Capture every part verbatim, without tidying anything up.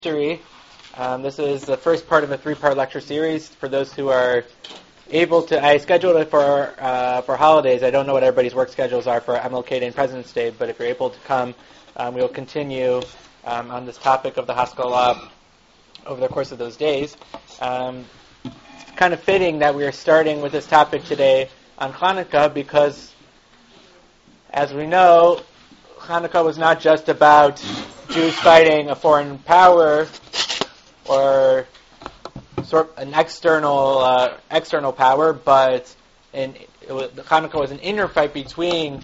history. Um, this is the first part of a three-part lecture series. For those who are able to, I scheduled it for uh, for holidays. I don't know what everybody's work schedules are for M L K Day and President's Day, but if you're able to come, um, we will continue um, on this topic of the Haskalah over the course of those days. Um, it's kind of fitting that we are starting with this topic today on Hanukkah because, as we know, Hanukkah was not just about Jews fighting a foreign power or sort of an external uh, external power, but in, it was, Hanukkah was an inner fight between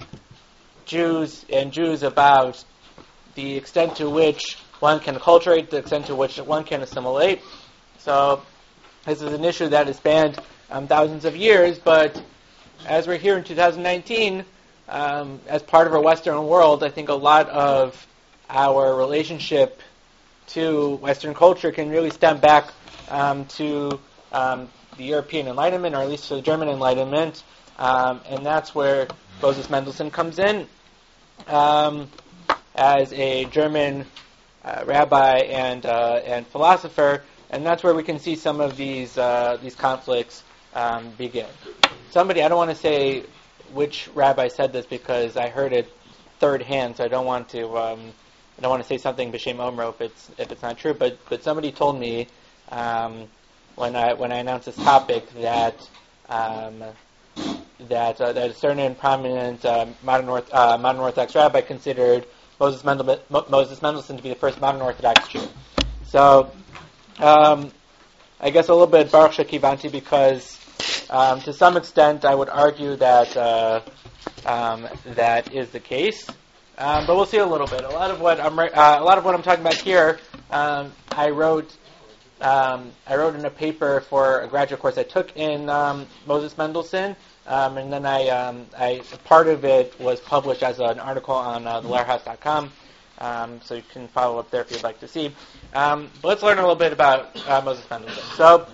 Jews and Jews about the extent to which one can acculturate, the extent to which one can assimilate. So this is an issue that has spanned um, thousands of years, but as we're here in two thousand nineteen, um, as part of our Western world, I think a lot of our relationship to Western culture can really stem back um, to um, the European Enlightenment, or at least to the German Enlightenment, um, and that's where Moses Mendelssohn comes in um, as a German uh, rabbi and uh, and philosopher, and that's where we can see some of these uh, these conflicts um, begin. Somebody, I don't want to say which rabbi said this because I heard it third hand, so I don't want to. Um, I don't want to say something b'shem omro if it's if it's not true, but but somebody told me um, when I when I announced this topic that um, that uh, that a certain prominent uh, modern Orth, uh, modern Orthodox rabbi considered Moses Mendel, Moses Mendelssohn to be the first modern Orthodox Jew. So um, I guess a little bit Baruch Shekivanti, because um, to some extent I would argue that uh, um, that is the case. Um, but we'll see a little bit. A lot of what I'm uh, a lot of what I'm talking about here, um, I wrote um, I wrote in a paper for a graduate course I took in um, Moses Mendelssohn, um, and then I um, I part of it was published as an article on uh, the Lehrhaus dot com, um, so you can follow up there if you'd like to see. Um, but let's learn a little bit about uh, Moses Mendelssohn. So,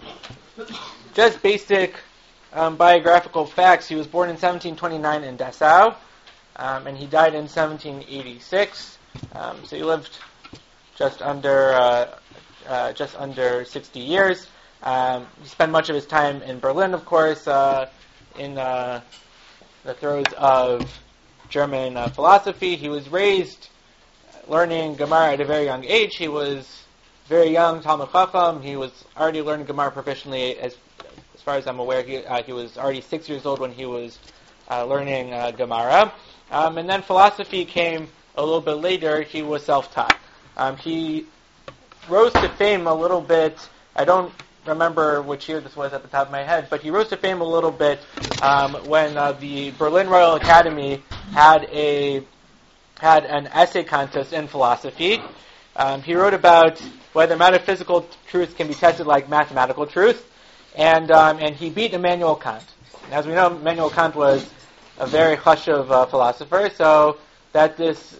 just basic um, biographical facts. He was born in seventeen twenty-nine in Dessau. Um, and he died in seventeen eighty-six. Um, so he lived just under uh, uh, just under sixty years. Um, he spent much of his time in Berlin, of course, uh, in uh, the throes of German uh, philosophy. He was raised learning Gemara at a very young age. He was very young, Talmud Chacham. He was already learning Gemara proficiently. As as far as I'm aware, he uh, he was already six years old when he was uh, learning uh, Gemara. Um, and then philosophy came a little bit later. He was self-taught. Um, he rose to fame a little bit. I don't remember which year this was at the top of my head, but he rose to fame a little bit um, when uh, the Berlin Royal Academy had a had an essay contest in philosophy. Um, he wrote about whether metaphysical truth can be tested like mathematical truth, and um, and he beat Immanuel Kant. And as we know, Immanuel Kant was a very chashuv uh, philosopher, so that this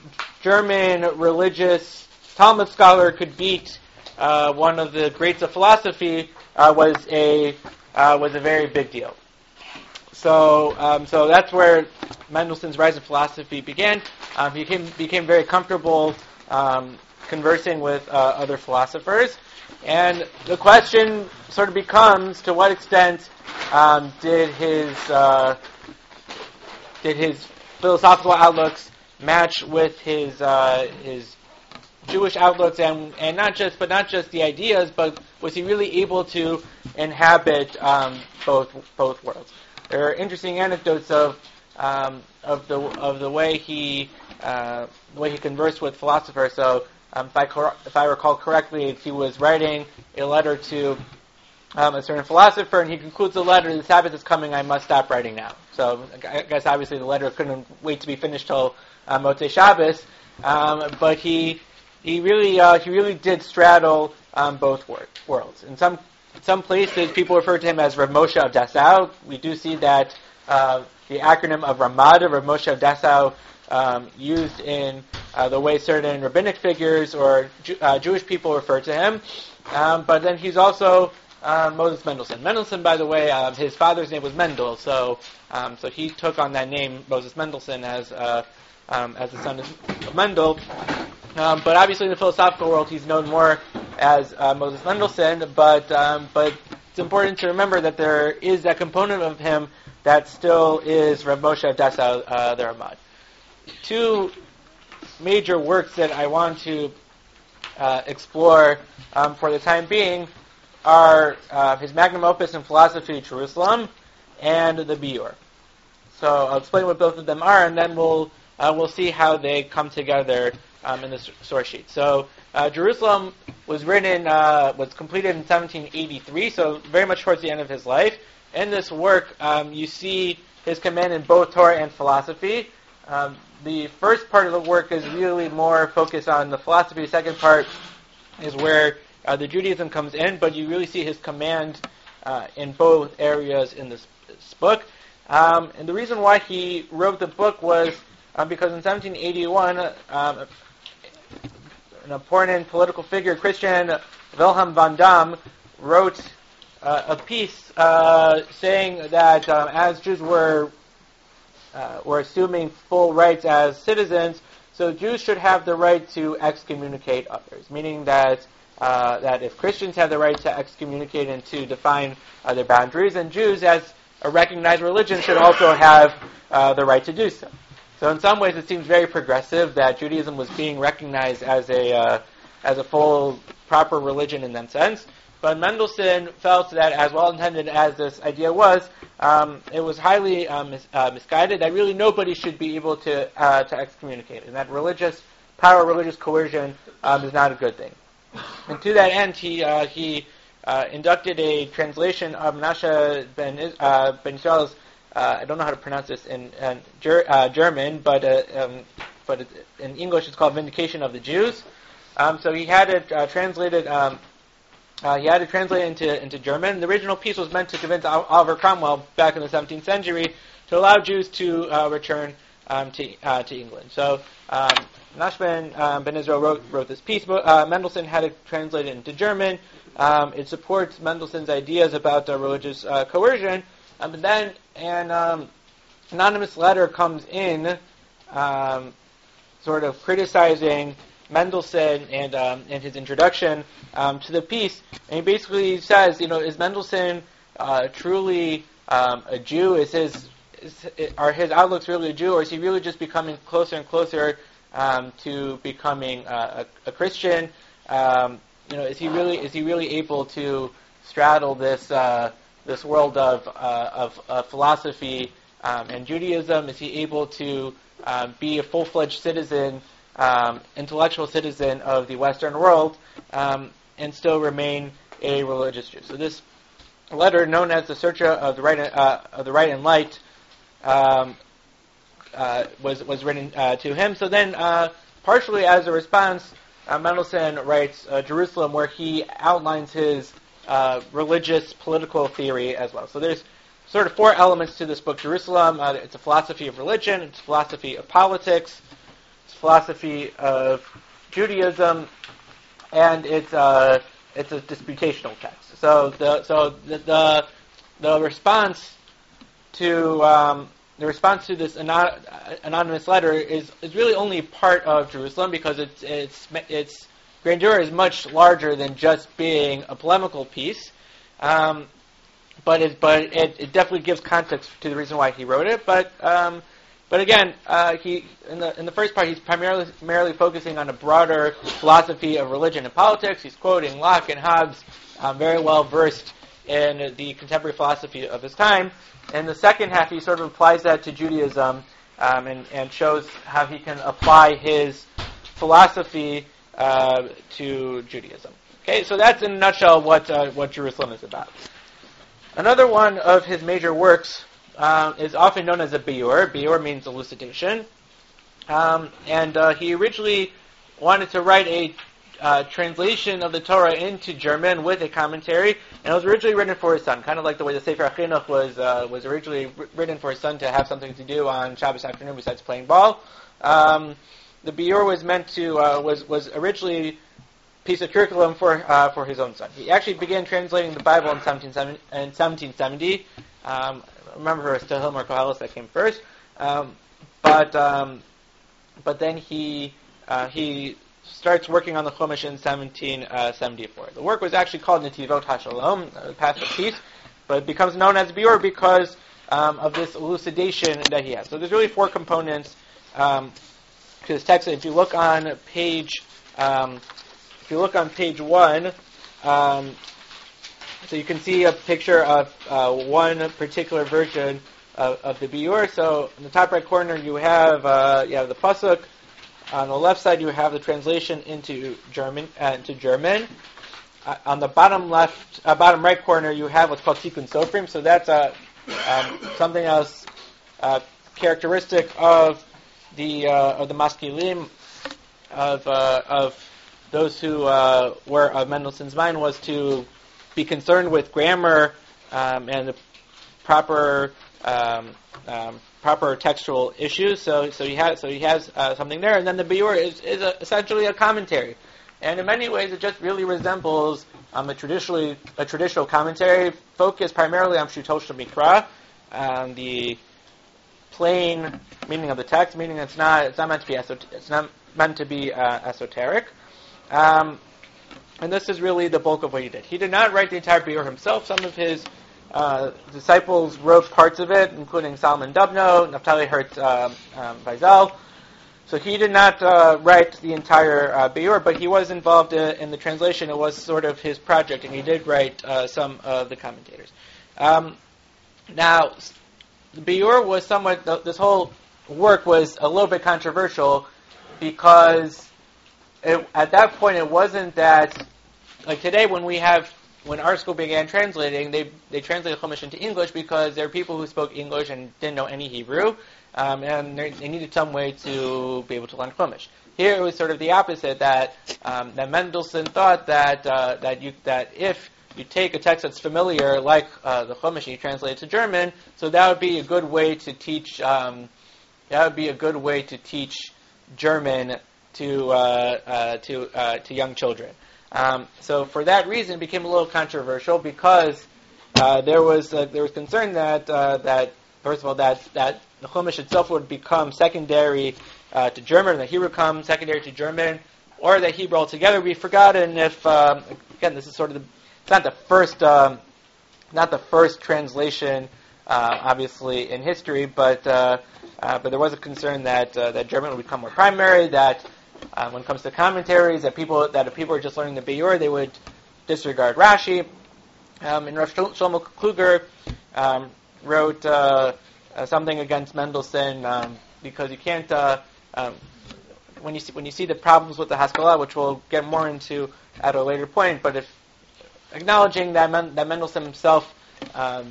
German religious Talmud scholar could beat uh, one of the greats of philosophy uh, was a uh, was a very big deal. So um, so that's where Mendelssohn's rise in philosophy began. Um, he became became very comfortable um, conversing with uh, other philosophers, and the question sort of becomes: to what extent um, did his uh, Did his philosophical outlooks match with his uh, his Jewish outlooks, and, and not just but not just the ideas, but was he really able to inhabit um, both both worlds? There are interesting anecdotes of um, of the of the way he uh, the way he conversed with philosophers. So, um, if I cor- if I recall correctly, he was writing a letter to Um, a certain philosopher, and he concludes the letter, "The Sabbath is coming, I must stop writing now." So I guess obviously the letter couldn't wait to be finished till uh, Motzei Shabbos, um, but he he really uh, he really did straddle um, both wor- worlds. In some some places, people refer to him as Rav Moshe of Dessau. We do see that uh, the acronym of Ramad, Rav Moshe of Dessau, um, used in uh, the way certain rabbinic figures or Ju- uh, Jewish people refer to him. Um, but then he's also Uh, Moses Mendelssohn. Mendelssohn, by the way, uh, his father's name was Mendel, so um, so he took on that name, Moses Mendelssohn, as uh, um, as the son of Mendel. Um, but obviously in the philosophical world, he's known more as uh, Moses Mendelssohn. But um, but it's important to remember that there is that component of him that still is Rav Moshe Dessau, uh, the Ramad. Two major works that I want to uh, explore um, for the time being are uh, his magnum opus in philosophy, Jerusalem, and the Biur. So I'll explain what both of them are, and then we'll uh, we'll see how they come together um, in the source sheet. So uh, Jerusalem was written, uh, was completed in seventeen eighty-three, so very much towards the end of his life. In this work, um, you see his command in both Torah and philosophy. Um, the first part of the work is really more focused on the philosophy. The second part is where uh, the Judaism comes in, but you really see his command uh, in both areas in this, this book. Um, and the reason why he wrote the book was uh, because in seventeen eighty-one, um, an important political figure, Christian Wilhelm von Damme, wrote uh, a piece uh, saying that um, as Jews were uh, were assuming full rights as citizens, so Jews should have the right to excommunicate others, meaning that uh, that if Christians have the right to excommunicate and to define uh, their boundaries, then Jews, as a recognized religion, should also have uh, the right to do so. So in some ways it seems very progressive that Judaism was being recognized as a uh, as a full, proper religion in that sense. But Mendelssohn felt that, as well-intended as this idea was, um, it was highly um, mis- uh, misguided, that really nobody should be able to uh, to excommunicate, and that religious power, religious coercion um, is not a good thing. And to that end, he uh, he uh, inducted a translation of Menashe ben, uh, ben Israel's, uh, I don't know how to pronounce this in, in ger- uh, German, but uh, um, but it, in English it's called Vindication of the Jews. Um, so he had it uh, translated. Um, Uh, he had it translated into into German. The original piece was meant to convince Oliver Cromwell back in the seventeenth century to allow Jews to uh, return um, to uh, to England. So um, Menashe ben, um, ben Israel wrote wrote this piece. But, uh, Mendelssohn had it translated into German. Um, it supports Mendelssohn's ideas about uh, religious uh, coercion. Um, but then an um, anonymous letter comes in, um, sort of criticizing Mendelssohn and um, and his introduction um, to the piece, and he basically says, you know, is Mendelssohn uh, truly um, a Jew? Is his is, are his outlooks really a Jew, or is he really just becoming closer and closer um, to becoming uh, a, a Christian? Um, you know, is he really is he really able to straddle this uh, this world of uh, of, of philosophy um, and Judaism? Is he able to uh, be a full-fledged citizen? Um, intellectual citizen of the Western world, um, and still remain a religious Jew. So this letter, known as the Searcher of the Right, uh, of the Right and Light, um, uh, was was written uh, to him. So then, uh, partially as a response, uh, Mendelssohn writes uh, Jerusalem, where he outlines his uh, religious political theory as well. So there's sort of four elements to this book. Jerusalem, uh, it's a philosophy of religion, it's a philosophy of politics, philosophy of Judaism, and it's a it's a disputational text. So the so the the, the response to um, the response to this anon- anonymous letter is is really only part of Jerusalem, because it's it's its grandeur is much larger than just being a polemical piece. Um, but it but it, it definitely gives context to the reason why he wrote it. But um, But again, uh, he in the in the first part, he's primarily primarily focusing on a broader philosophy of religion and politics. He's quoting Locke and Hobbes, um, very well versed in the contemporary philosophy of his time. In the second half, he sort of applies that to Judaism um, and, and shows how he can apply his philosophy uh, to Judaism. Okay, so that's in a nutshell what uh, what Jerusalem is about. Another one of his major works Um, is often known as a biur. Biur means elucidation. Um, and uh, he originally wanted to write a uh, translation of the Torah into German with a commentary, and it was originally written for his son, kind of like the way the Sefer HaChinuch was uh, was originally written for his son to have something to do on Shabbos afternoon besides playing ball. Um, the biur was meant to uh, was was originally a piece of curriculum for uh, for his own son. He actually began translating the Bible in seventeen seventy. Um, remember it was Tehillim or Koheles that came first, um, but um, but then he uh, he starts working on the Chumash in seventeen seventy-four. The work was actually called Netivot HaShalom, the Path of Peace, but it becomes known as Biur because um, of this elucidation that he has. So there's really four components um, to this text. If you look on page, um, if you look on page one, um, so you can see a picture of uh, one particular version of, of the Biur. So in the top right corner, you have uh, you have the pasuk. On the left side, you have the translation into German. Uh, into German. Uh, on the bottom left, uh, bottom right corner, you have what's called Tikkun Sofrim. So that's uh, um, something else uh, characteristic of the uh, of the Maskilim, of uh, of those who uh, were of Mendelssohn's mind, was to be concerned with grammar um, and the proper um, um, proper textual issues. So so he has so he has uh, something there, and then the Biur is is a, essentially a commentary, and in many ways it just really resembles um, a traditionally a traditional commentary focused primarily on Pshuto shel Mikra, um, the plain meaning of the text, meaning it's not it's not meant to be esot- it's not meant to be uh, esoteric. Um, And this is really the bulk of what he did. He did not write the entire Biur himself. Some of his uh, disciples wrote parts of it, including Solomon Dubno, Naftali Hertz um, um, Weizal. So he did not uh, write the entire uh, Biur, but he was involved in, in the translation. It was sort of his project, and he did write uh, some of the commentators. Um, now, the Biur was somewhat, this whole work was a little bit controversial because It, at that point, it wasn't that, like today when we have, when our school began translating, they they translated Chumash into English because there are people who spoke English and didn't know any Hebrew, um, and they needed some way to be able to learn Chumash. Here it was sort of the opposite, that um, that Mendelssohn thought that uh, that you that if you take a text that's familiar, like uh, the Chumash, and you translate it to German, so that would be a good way to teach, um, that would be a good way to teach German to uh, uh, to uh, to young children. Um, so for that reason, it became a little controversial because uh, there was uh, there was concern that uh, that first of all that that the Chumash itself would become secondary uh, to German, that Hebrew become secondary to German, or that Hebrew altogether would be forgotten. If um, again, this is sort of the, it's not the first um, not the first translation, uh, obviously in history, but uh, uh, but there was a concern that uh, that German would become more primary, that Um, when it comes to commentaries, that people that if people are just learning the Biur, they would disregard Rashi. Um, and Rav Shlomo Kluger um, wrote uh, uh, something against Mendelssohn um, because you can't uh, um, when you see, when you see the problems with the Haskalah, which we'll get more into at a later point. But if acknowledging that Men, that Mendelssohn himself um,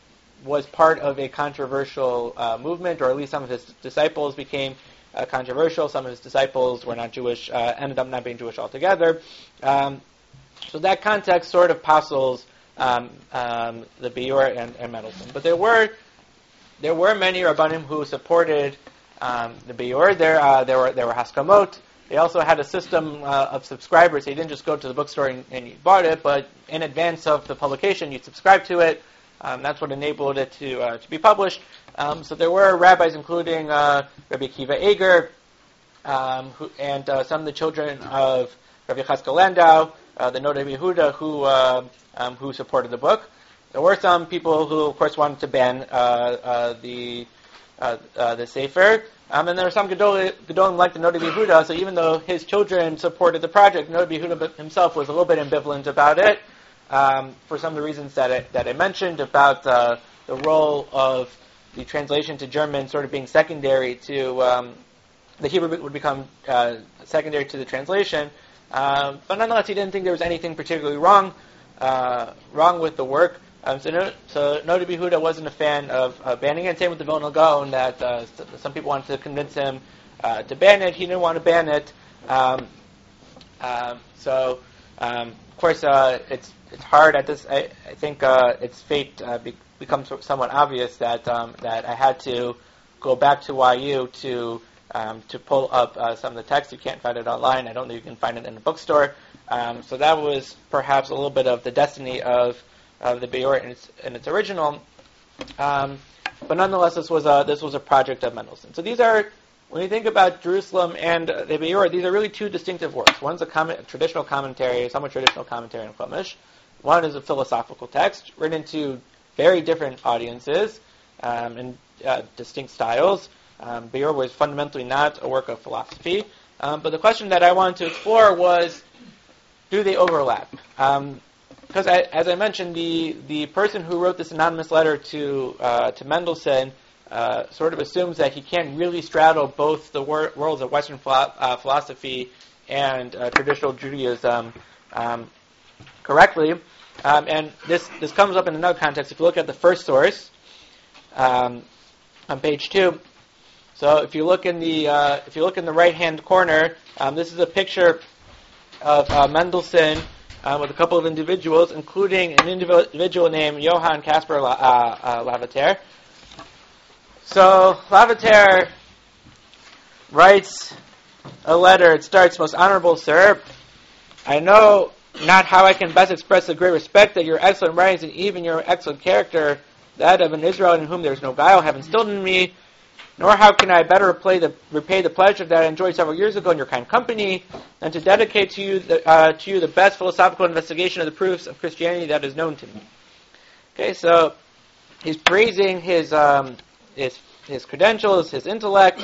was part of a controversial uh, movement, or at least some of his disciples became Uh, controversial. Some of his disciples were not Jewish, uh, ended up not being Jewish altogether. Um, so that context sort of puzzles um, um, the Biur and, and Mendelssohn. But there were there were many Rabbanim who supported um, the Biur. There uh, there were there were Haskamot. They also had a system uh, of subscribers. So you didn't just go to the bookstore and, and you bought it, but in advance of the publication, you subscribe to it. Um, that's what enabled it to uh, to be published. Um, so there were rabbis, including uh, Rabbi Akiva Eger, um, who, and uh, some of the children of Rabbi Chazkel Landau, uh, the Noda Yehuda, who uh, um, who supported the book. There were some people who, of course, wanted to ban uh, uh, the uh, uh, the Sefer, um, and there were some Gedolim, Gedolim like the Noda Yehuda. So even though his children supported the project, Noda Yehuda himself was a little bit ambivalent about it, um, for some of the reasons that I, that I mentioned about uh, the role of the translation to German sort of being secondary to, um, the Hebrew would become uh, secondary to the translation. Um, but nonetheless, he didn't think there was anything particularly wrong uh, wrong with the work. Um, so, no, so Noda Yehuda wasn't a fan of uh, banning it. Same with the Vilna Gaon, that uh, some people wanted to convince him uh, to ban it. He didn't want to ban it. Um, um, so, um, of course, uh, it's it's hard at this. I, I think uh, its fate uh, be, becomes somewhat obvious that um, that I had to go back to Y U to um, to pull up uh, some of the text. You can't find it online. I don't think you can find it in a bookstore. Um, so that was perhaps a little bit of the destiny of of the Biur in its, in its original. Um, but nonetheless, this was a this was a project of Mendelssohn. So these are when you think about Jerusalem and uh, the Be'or, these are really two distinctive works. One's a, comment, a traditional commentary, somewhat traditional commentary on Chumash. One is a philosophical text written to very different audiences um, in uh, distinct styles. Um, Be'or was fundamentally not a work of philosophy. Um, but the question that I wanted to explore was, do they overlap? Um, because I, as I mentioned, the, the person who wrote this anonymous letter to uh, to Mendelssohn uh, sort of assumes that he can't really straddle both the wor- worlds of Western philo- uh, philosophy and uh, traditional Judaism um, correctly. Um, and this, this comes up in another context. If you look at the first source um, on page two, so if you look in the uh, if you look in the right hand corner, um, this is a picture of uh, Mendelssohn uh, with a couple of individuals, including an individual named Johann Caspar La- uh, uh, Lavater. So Lavater writes a letter. It starts, "Most honorable sir, I know not how I can best express the great respect that your excellent writings and even your excellent character, that of an Israelite in whom there is no guile, have instilled in me. Nor how can I better repay the, repay the pleasure that I enjoyed several years ago in your kind company, than to dedicate to you the, uh, to you the best philosophical investigation of the proofs of Christianity that is known to me." Okay, so he's praising his um, his his credentials, his intellect,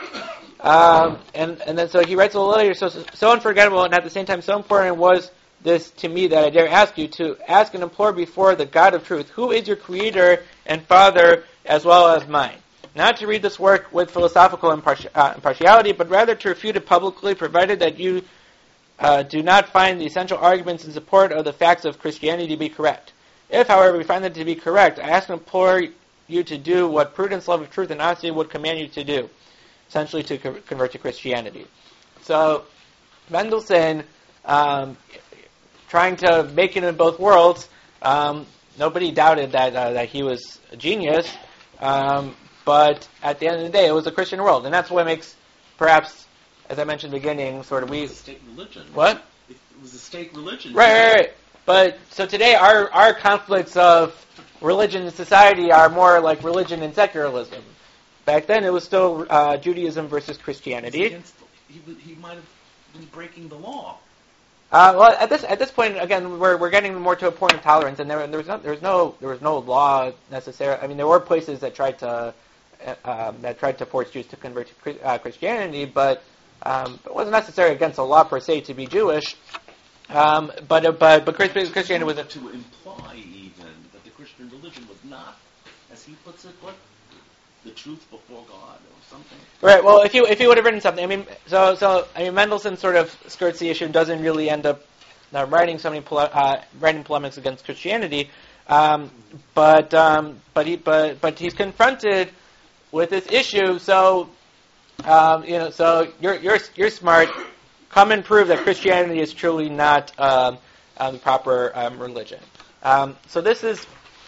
um, and and then so he writes a little later. So so unforgettable, and at the same time so important was this to me that I dare ask you to ask and implore before the God of truth, who is your Creator and Father as well as mine. Not to read this work with philosophical imparti- uh, impartiality, but rather to refute it publicly, provided that you uh, do not find the essential arguments in support of the facts of Christianity to be correct. If, however, we find them to be correct, I ask and implore you to do what prudence, love of truth, and honesty would command you to do, essentially to co- convert to Christianity. So, Mendelssohn, um, trying to make it in both worlds, um, nobody doubted that uh, that he was a genius. Um, But at the end of the day, it was a Christian world, and that's what makes, perhaps, as I mentioned in the beginning, sort of we. It was a state religion. What? It was a state religion. Right, right, right. But so today, our our conflicts of religion and society are more like religion and secularism. Back then, it was still uh, Judaism versus Christianity. Against, he, he might have been breaking the law. Uh, well, at this at this point, again, we're we're getting more to a point of tolerance, and there there was no there was no there was no law necessarily. I mean, there were places that tried to. Um, that tried to force Jews to convert to uh, Christianity, but um, it wasn't necessarily against the law per se to be Jewish. Um, but uh, but but Christianity was a to imply even that the Christian religion was not, as he puts it, what the truth before God or something. Right. Well, if he if he would have written something, I mean, so so I mean, Mendelssohn sort of skirts the issue and doesn't really end up uh, writing so many pole- uh, writing polemics against Christianity. Um, but um, but he but but he's confronted with this issue. So um, you know, so you're you're you're smart. Come and prove that Christianity is truly not um, uh, the proper um, religion. Um, so this is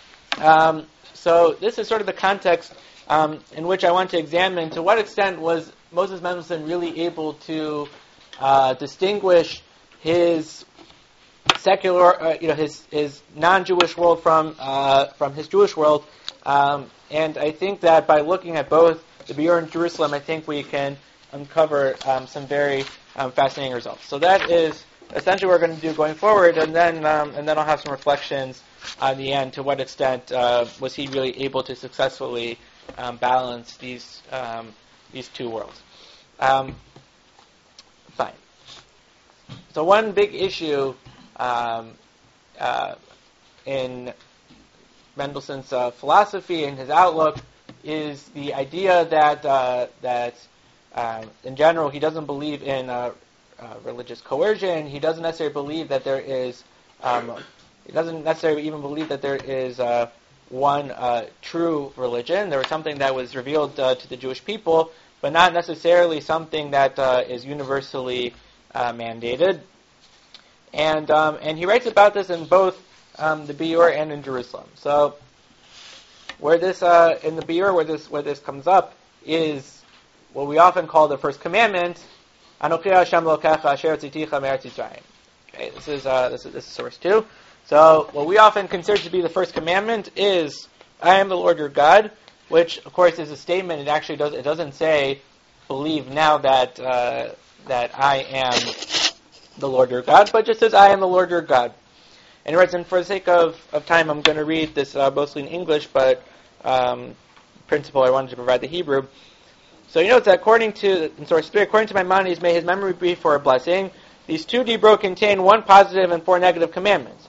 um, so this is sort of the context um, in which I want to examine to what extent was Moses Mendelssohn really able to uh, distinguish his secular, uh, you know, his his non-Jewish world from uh, from his Jewish world. Um, and I think that by looking at both the Be'or and Jerusalem, I think we can uncover um, some very um, fascinating results. So that is essentially what we're going to do going forward, and then um, and then I'll have some reflections on the end. To what extent uh, was he really able to successfully um, balance these um, these two worlds? Um, fine. So one big issue um, uh, in Mendelssohn's uh, philosophy and his outlook is the idea that uh, that uh, in general he doesn't believe in uh, uh, religious coercion. He doesn't necessarily believe that there is. Um, he doesn't necessarily even believe that there is uh, one uh, true religion. There was something that was revealed uh, to the Jewish people, but not necessarily something that uh, is universally uh, mandated. And um, and he writes about this in both Um, the Be'or and in Jerusalem. So, where this uh, in the Be'or, where this where this comes up is what we often call the first commandment. Anochi Hashem Elokecha asher hotziticha me'eretz Yisrael. Okay, this is uh, this is this is source two. So, what we often consider to be the first commandment is, "I am the Lord your God," which of course is a statement. It actually does it doesn't say believe now that uh, that I am the Lord your God, but just says I am the Lord your God. And he writes, and for the sake of, of time, I'm going to read this uh, mostly in English, but um, principle I wanted to provide the Hebrew. So he notes that according to, in source three, according to Maimonides, may his memory be for a blessing. These two Dibro contain one positive and four negative commandments.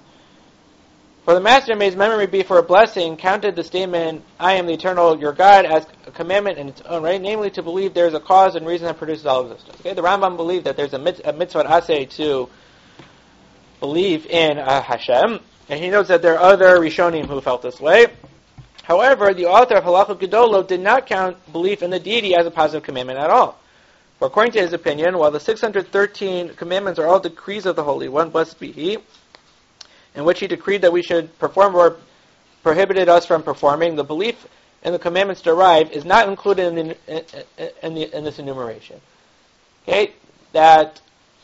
For the master, may his memory be for a blessing, counted the statement, I am the eternal your God, as a commandment in its own right, namely to believe there is a cause and reason that produces all existence. Okay, the Rambam believed that there's a, mit- a mitzvah aseh to believe in uh, Hashem, and he notes that there are other Rishonim who felt this way. However, the author of Halachot Gedolot did not count belief in the deity as a positive commandment at all. For according to his opinion, while the six hundred thirteen commandments are all decrees of the Holy One, blessed be He, in which He decreed that we should perform or prohibited us from performing, the belief in the commandments derived is not included in, the, in, in, the, in this enumeration. Okay, that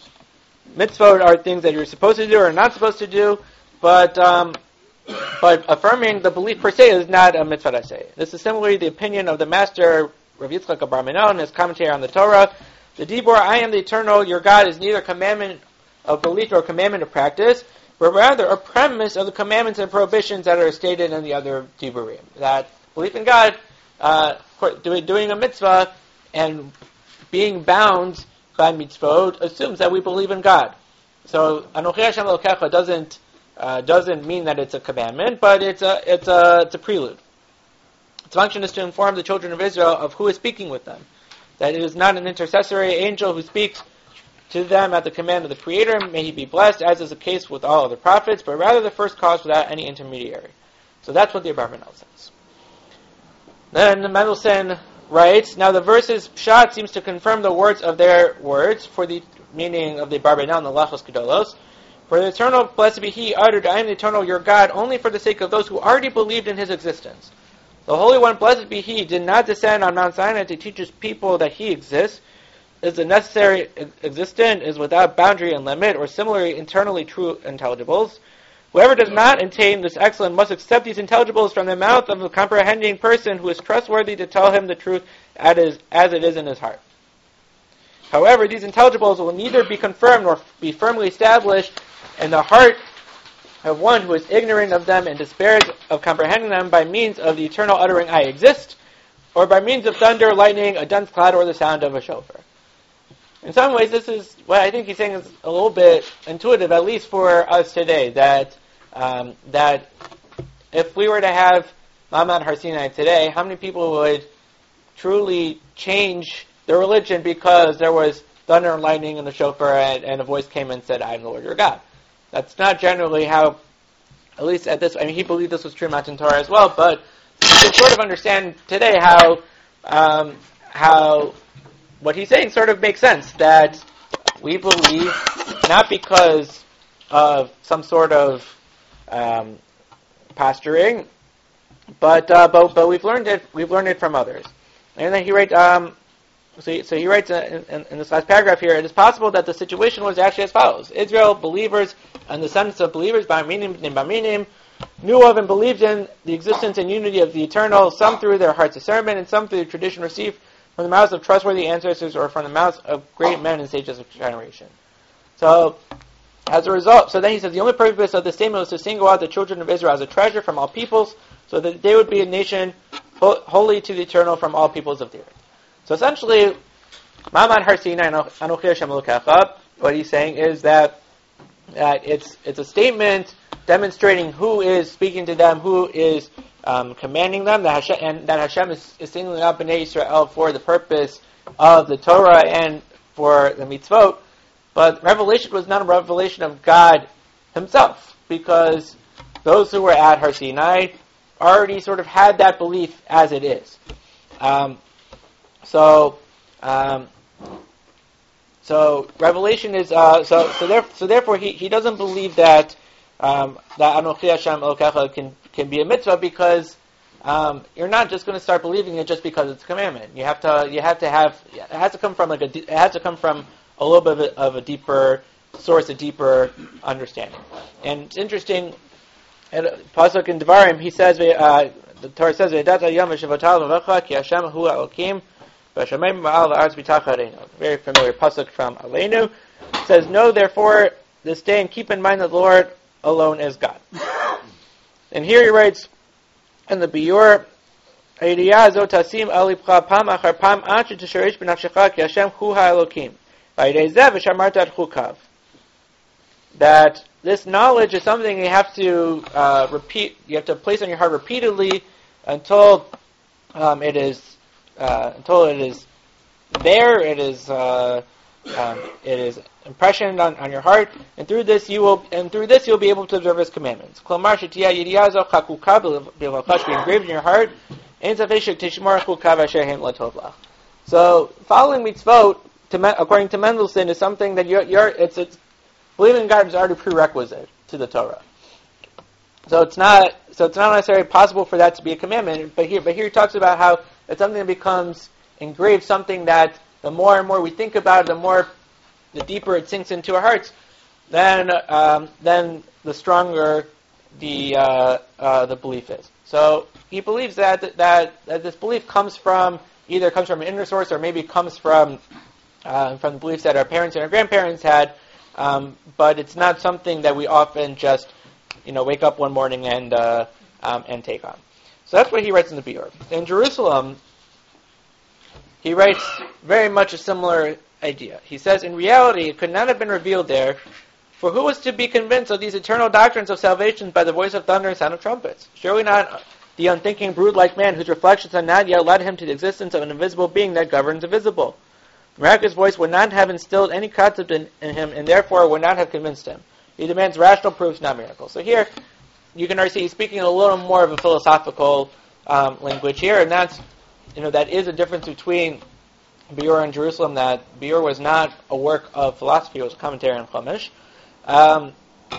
mitzvot are things that you're supposed to do or not supposed to do, but um, but affirming the belief per se is not a mitzvah aseh. This is similarly the opinion of the master Rav Yitzchak Abarbanel in his commentary on the Torah. The Dibor, I am the eternal, your God, is neither a commandment of belief nor a commandment of practice, but rather a premise of the commandments and prohibitions that are stated in the other Diburim. That belief in God, uh, doing, doing a mitzvah, and being bound by mitzvot assumes that we believe in God. So Anochi Hashem Elokecha doesn't uh, doesn't mean that it's a commandment, but it's a it's a it's a prelude. Its function is to inform the children of Israel of who is speaking with them. That it is not an intercessory angel who speaks to them at the command of the Creator, may he be blessed, as is the case with all other prophets, but rather the first cause without any intermediary. So that's what the Abarbanel says. Then Mendelssohn writes, now the verse's pshat seems to confirm the words of their words, for the meaning of the Abarbanel and the Lachos Gedolos. For the eternal, blessed be He, uttered, I am the eternal your God, only for the sake of those who already believed in His existence. The Holy One, blessed be He, did not descend on Mount Sinai to teach His people that He exists, is the necessary existent, is without boundary and limit, or similarly internally true intelligibles. Whoever does not attain this excellence must accept these intelligibles from the mouth of a comprehending person who is trustworthy to tell him the truth as it is in his heart. However, these intelligibles will neither be confirmed nor be firmly established in the heart of one who is ignorant of them and despairs of comprehending them by means of the eternal uttering I exist, or by means of thunder, lightning, a dense cloud, or the sound of a shofar. In some ways, this is what I think he's saying is a little bit intuitive, at least for us today, that um, that if we were to have Ma'amad Har Sinai today, how many people would truly change their religion because there was thunder and lightning and the shofar and, and a voice came and said, I am the Lord your God? That's not generally how, at least at this, I mean, he believed this was true in Matan Torah as well, but you can sort of understand today how, um, how what he's saying sort of makes sense, that we believe not because of some sort of um, posturing, but, uh, but but we've learned it. We've learned it from others. And then he writes. Um, so, he, so he writes in, in, in this last paragraph here. It is possible that the situation was actually as follows: Israel, believers, and the descendants of believers, Baminim, Baminim, knew of and believed in the existence and unity of the eternal. Some through their heart's discernment, and some through the tradition received from the mouths of trustworthy ancestors, or from the mouths of great men and sages of generation. So, as a result, so then he says, the only purpose of the statement was to single out the children of Israel as a treasure from all peoples, so that they would be a nation ho- holy to the eternal from all peoples of the earth. So essentially, Ma'amad Har Sinai Anochi Hashem Elokecha, what he's saying is that, that it's it's a statement demonstrating who is speaking to them, who is um, commanding them, that Hashem, and that Hashem is, is singling out Bnei Israel for the purpose of the Torah and for the mitzvot. But revelation was not a revelation of God Himself, because those who were at Har Sinai already sort of had that belief as it is. Um, so, um, so revelation is uh, so so, there, so therefore he, he doesn't believe that um, that Anochi Hashem Elokecha can can be a mitzvah, because um, you're not just going to start believing it just because it's a commandment. You have to you have to have it has to come from like a it has to come from a little bit of a, of a deeper source, a deeper understanding. And it's interesting, in Pasuk in Devarim, he says, uh, the Torah says, "Ve'edat hayom v'shevotav v'vecha ki Hashem hu Elokim Very familiar pasuk from Aleinu. It says, "Know therefore this day and keep in mind that the Lord alone is God." And here he writes in the Biur, that this knowledge is something you have to uh, repeat. You have to place on your heart repeatedly until um, it is uh, until it is there. It is uh, um, it is impressioned on, on your heart, and through this you will and through this you'll be able to observe His commandments. Klomar shetiyah yediyah zo chakuka b'levachash, be engraved in your heart. Ein safek tishmar chukav asher hem latov lach. So following mitzvot, to, according to Mendelssohn, is something that you're, you're it's it's believing in God is already prerequisite to the Torah. So it's not so it's not necessarily possible for that to be a commandment. But here, but here he talks about how it's something that becomes engraved, something that the more and more we think about it, the more, the deeper it sinks into our hearts, then um, then the stronger the uh, uh, the belief is. So he believes that, that that this belief comes from either comes from an inner source or maybe comes from uh, from the beliefs that our parents and our grandparents had. Um, but it's not something that we often just, you know, wake up one morning and uh, um, and take on. So that's what he writes in the Biur. In Jerusalem, he writes very much a similar idea. He says, in reality, it could not have been revealed there, for who was to be convinced of these eternal doctrines of salvation by the voice of thunder and sound of trumpets? Surely not the unthinking brood-like man whose reflections had not yet led him to the existence of an invisible being that governs the visible. Miraculous voice would not have instilled any concept in, in him, and therefore would not have convinced him. He demands rational proofs, not miracles. So here, you can already see he's speaking a little more of a philosophical um, language here, and that's, you know, that is a difference between Biur and Jerusalem. That Biur was not a work of philosophy; it was a commentary on Chumash. Um,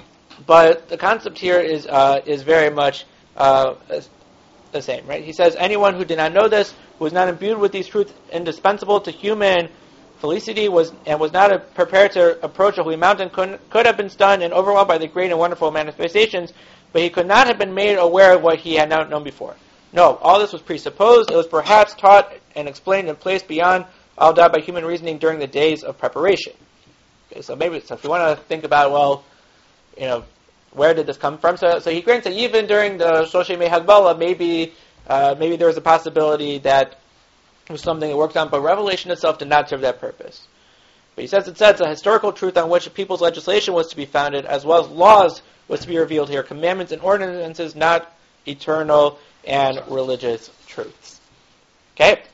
but the concept here is uh, is very much uh, the same, right? He says, anyone who did not know this, who was not imbued with these truths indispensable to human felicity, was and was not a, prepared to approach a holy mountain, could, could have been stunned and overwhelmed by the great and wonderful manifestations, but he could not have been made aware of what he had not known before. No, all this was presupposed. It was perhaps taught and explained and placed beyond all doubt by human reasoning during the days of preparation. Okay, so maybe, so if you want to think about, well, you know, where did this come from? So, so he grants that even during the Shoshei Mei Hagbala, maybe, uh, maybe there was a possibility that it was something that worked on, but revelation itself did not serve that purpose. But he says it says a historical truth on which a people's legislation was to be founded, as well as laws was to be revealed here, commandments and ordinances, not eternal and religious truths. Okay?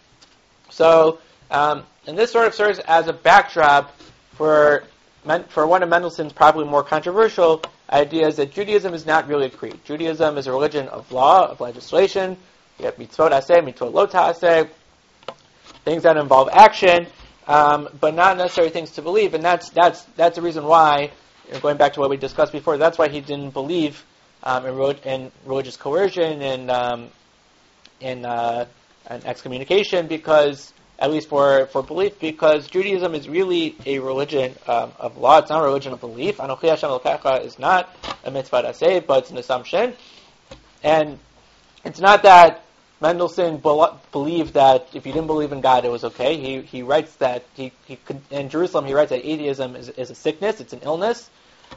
So, um, and this sort of serves as a backdrop for for one of Mendelssohn's probably more controversial ideas, that Judaism is not really a creed. Judaism is a religion of law, of legislation. You have mitzvot aseh, mitzvot lo ta'aseh, things that involve action, um, but not necessarily things to believe. And that's that's that's the reason why, you know, going back to what we discussed before, that's why he didn't believe um, in, in religious coercion and um, in uh, an excommunication, because at least for, for belief, because Judaism is really a religion um, of law. It's not a religion of belief. Anochi Hashem Elokecha is not a mitzvah aseh, but it's an assumption. And it's not that Mendelssohn be- believed that if you didn't believe in God, it was okay. He he writes that, he, he could, in Jerusalem, he writes that atheism is, is a sickness, it's an illness,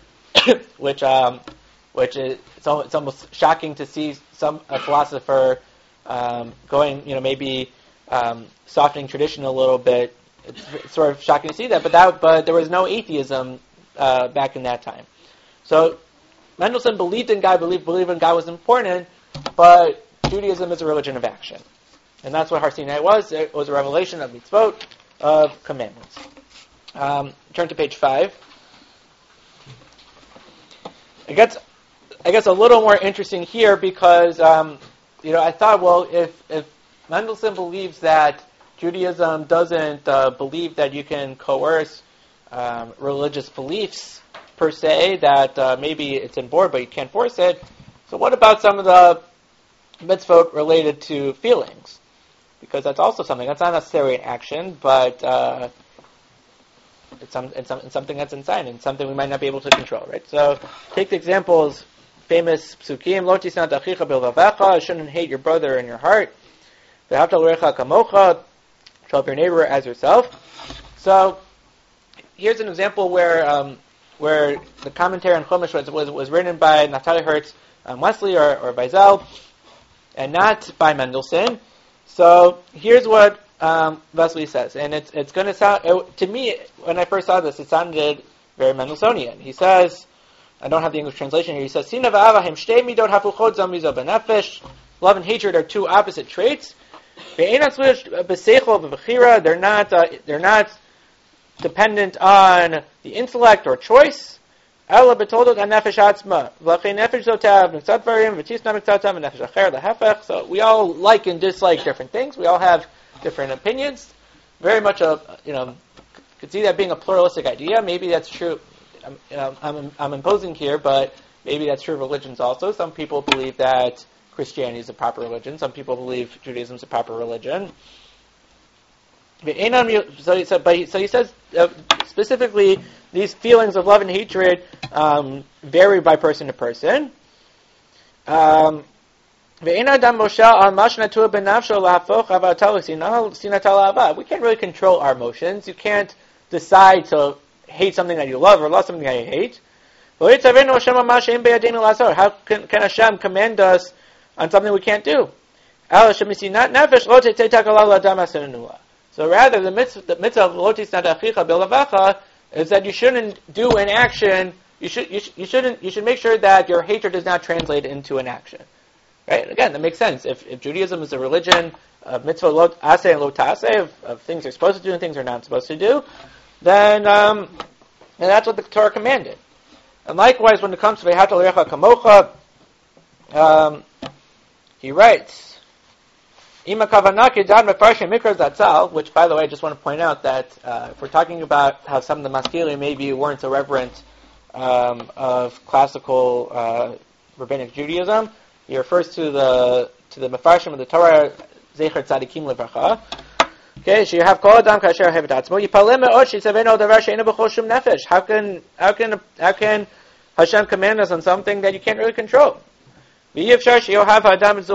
which um, which is, it's almost, it's almost shocking to see some a philosopher um, going, you know, maybe Um, softening tradition a little bit. It's, it's sort of shocking to see that, but that, but there was no atheism uh, back in that time. So Mendelssohn believed in God, believed believed in God was important, but Judaism is a religion of action, and that's what Har Sinai was. It was a revelation of mitzvot, of commandments. Um, turn to page five. It gets, I guess, a little more interesting here because um, you know I thought, well, if if Mendelssohn believes that Judaism doesn't uh, believe that you can coerce um, religious beliefs per se, that uh, maybe it's inborn but you can't force it. So what about some of the mitzvot related to feelings? Because that's also something, that's not necessarily an action, but uh, it's, some, it's, some, it's something that's inside and something we might not be able to control, right? So take the examples, famous psukim, Lo tisnat achicha bilvavecha, shouldn't hate your brother in your heart. Trust to love your neighbor as yourself. So here's an example where um, where the commentary on Chumash was, was, was written by Natalia Hertz um, Wesley or, or by Zell, and not by Mendelssohn. So here's what um, Wesley says, and it's it's going to sound it, to me when I first saw this, it sounded very Mendelssohnian. He says, I don't have the English translation here. He says, "Sina v'ava shtei midot hafuchot zamizo benefesh." Love and hatred are two opposite traits. They're not uh, they're not dependent on the intellect or choice. So we all like and dislike different things. We all have different opinions. Very much a, you know, could see that being a pluralistic idea. Maybe that's true. I'm, you know, I'm, I'm imposing here, but maybe that's true of religions also. Some people believe that Christianity is a proper religion. Some people believe Judaism is a proper religion. So he, so, but he, so he says uh, specifically these feelings of love and hatred um, vary by person to person. Um, we can't really control our emotions. You can't decide to hate something that you love or love something that you hate. How can, can Hashem command us on something we can't do? So rather, the mitzvah, the mitzvah of lo tisnat achicha b'levacha is that you shouldn't do an action. You should, you, sh- you shouldn't. You should make sure that your hatred does not translate into an action. Right? Again, that makes sense. If, if Judaism is a religion of mitzvah lo aseh and lo taseh, of, of things you're supposed to do and things you're not supposed to do, then um, and that's what the Torah commanded. And likewise, when it comes to v'ahavta l'recha kamocha, um, he writes. Which, by the way, I just want to point out that uh, if we're talking about how some of the maskilim maybe weren't so reverent um, of classical uh, rabbinic Judaism, he refers to the to the mefarshim of the Torah, Zecher Tzadikim Levracha. Okay, so you have Kol Adam Kasher Hevet Atzmo. Yipaleh Me'od Shetzavenu Davar She'einu B'chol Shum Nefesh. How can how can how can Hashem command us on something that you can't really control? How can you love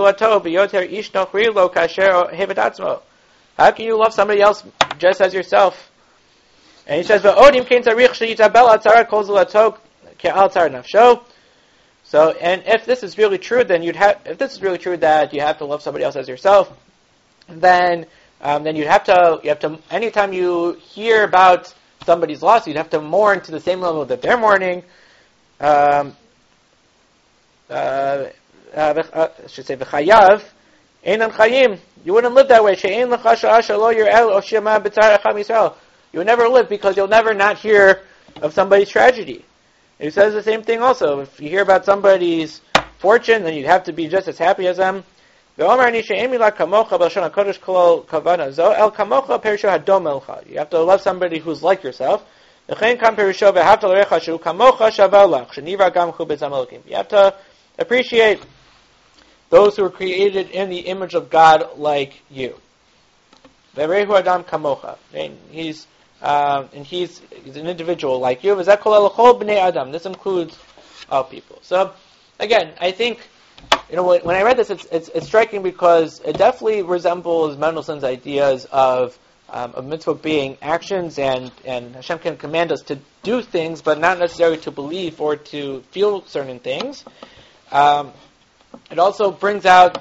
somebody else just as yourself? And he says, so, and if this is really true, then you'd have, if this is really true that you have to love somebody else as yourself, then, um, then you'd have to, you have to, anytime you hear about somebody's loss, you'd have to mourn to the same level that they're mourning. Um, uh, Uh, uh, I should say v'chayav einan chayim. You wouldn't live that way. She'ein lecha sha'asha lo yir'el o shema b'tzar echad Yisrael. You would never live because you'll never not hear of somebody's tragedy. He says the same thing also. If you hear about somebody's fortune, then you'd have to be just as happy as them. Ve'omer ani she'ein mila kamocha b'lashon hakodesh kol kavana zo el kamocha perisho hadom elcha. You have to love somebody who's like yourself. V'chein kam perisho v'havta l'recha shu kamocha shavel lach sheniva gam chu b'tzam elokim. You have to appreciate those who are created in the image of God like you. Ve'rehu adam kamocha. And he's um, and he's, he's an individual like you. V'zeh kolel l'chol b'nei adam. This includes all people. So again, I think you know when, when I read this, it's, it's it's striking because it definitely resembles Mendelssohn's ideas of um, of mitzvah being actions, and and Hashem can command us to do things, but not necessarily to believe or to feel certain things. Um, It also brings out,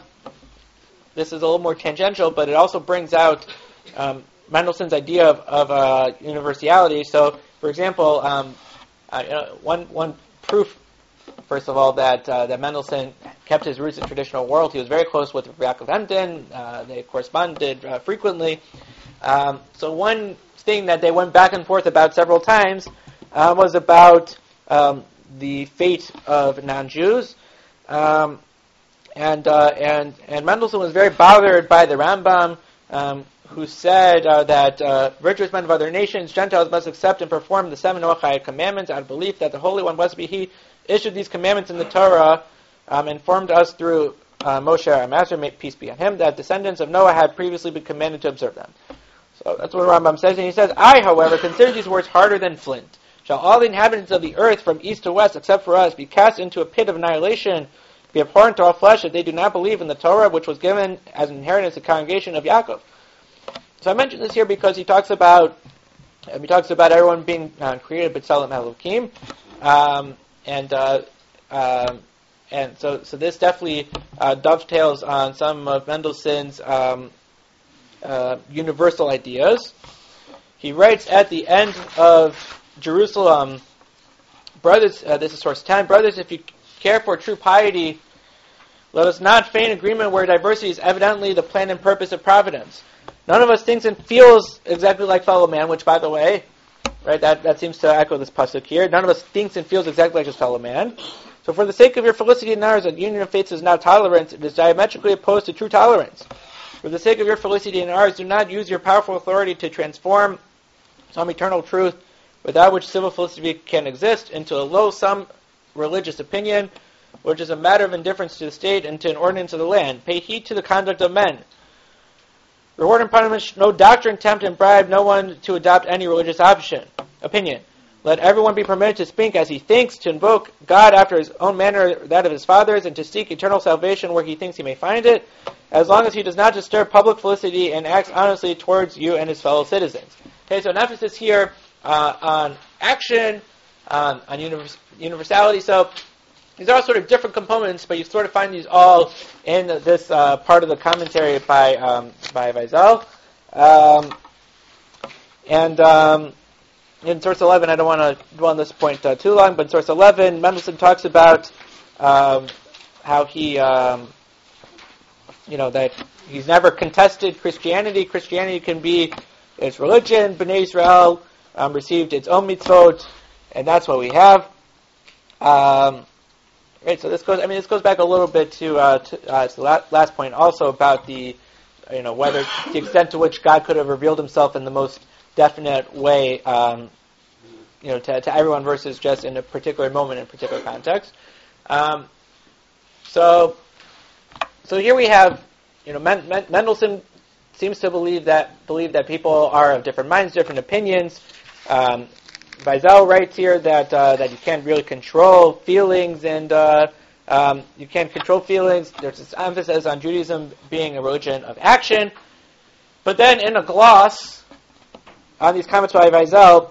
this is a little more tangential, but it also brings out um, Mendelssohn's idea of, of uh, universality. So, for example, um, uh, you know, one one proof, first of all, that uh, that Mendelssohn kept his roots in traditional world. He was very close with Yaakov Emden. Uh, they corresponded uh, frequently. Um, so one thing that they went back and forth about several times uh, was about um, the fate of non-Jews. Um, And uh, and and Mendelssohn was very bothered by the Rambam, um, who said uh, that uh, virtuous men of other nations, Gentiles, must accept and perform the seven Noachide commandments out of belief that the Holy One, blessed be He, issued these commandments in the Torah, um, informed us through uh, Moshe, our master, may peace be on him, that descendants of Noah had previously been commanded to observe them. So that's what Rambam says, and he says, I, however, consider these words harder than flint. Shall all the inhabitants of the earth, from east to west, except for us, be cast into a pit of annihilation, be abhorrent to all flesh, if they do not believe in the Torah, which was given as an inheritance to the congregation of Yaakov. So I mentioned this here because he talks about um, he talks about everyone being uh, created b'tselem Elokim, um, and uh, um, and so so this definitely uh, dovetails on some of Mendelssohn's um, uh, universal ideas. He writes at the end of Jerusalem, brothers, uh, this is source ten, brothers, if you care for true piety, let us not feign agreement where diversity is evidently the plan and purpose of providence. None of us thinks and feels exactly like fellow man, which, by the way, right, that, that seems to echo this pasuk here. None of us thinks and feels exactly like his fellow man. So for the sake of your felicity and ours, that union of faiths is now tolerance, it is diametrically opposed to true tolerance. For the sake of your felicity and ours, do not use your powerful authority to transform some eternal truth without which civil felicity can exist into a low-sum religious opinion, which is a matter of indifference to the state and to an ordinance of the land. Pay heed to the conduct of men. Reward and punishment, no doctrine, tempt, and bribe no one to adopt any religious option, opinion. Let everyone be permitted to speak as he thinks, to invoke God after his own manner, that of his fathers, and to seek eternal salvation where he thinks he may find it, as long as he does not disturb public felicity and acts honestly towards you and his fellow citizens. Okay, so an emphasis here uh, on action, um, on univers- universality. So these are all sort of different components, but you sort of find these all in this uh, part of the commentary by um, by Weisel. Um, and um, in source eleven, I don't want to dwell on this point uh, too long, but in source eleven, Mendelssohn talks about um, how he, um, you know, that he's never contested Christianity. Christianity can be its religion. Bnei Israel um, received its own mitzvot, and that's what we have. Um, Right, so this goes. I mean, this goes back a little bit to, uh, to, uh, to the la- last point, also about the, you know, whether the extent to which God could have revealed Himself in the most definite way, um, you know, to, to everyone versus just in a particular moment, in a particular context. Um, so, so here we have, you know, Men- Men- Mendelssohn seems to believe that believe that people are of different minds, different opinions. Um, Weisel writes here that uh, that you can't really control feelings, and uh, um, you can't control feelings. There's this emphasis on Judaism being a religion of action. But then in a gloss on these comments by Weisel,